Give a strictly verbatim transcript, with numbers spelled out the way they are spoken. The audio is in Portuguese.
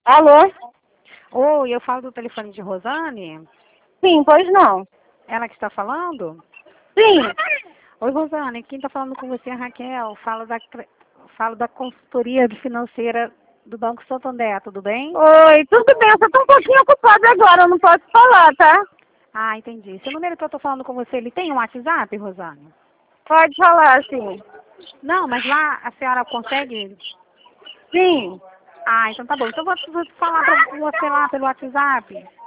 Alô? Oi, eu falo do telefone de Rosane? Sim, pois não. Ela que está falando? Sim. Oi, Rosane, quem está falando com você é a Raquel. Falo da, cre- falo da consultoria financeira do Banco Santander, tudo bem? Oi, tudo bem, eu só tô um pouquinho ocupada agora, eu não posso falar, tá? Ah, entendi. Esse número que eu estou falando com você, ele tem um WhatsApp, Rosane? Pode falar, sim. Não, mas lá a senhora consegue? Sim. Ah, então tá bom. Então eu vou, vou falar para você lá pelo WhatsApp.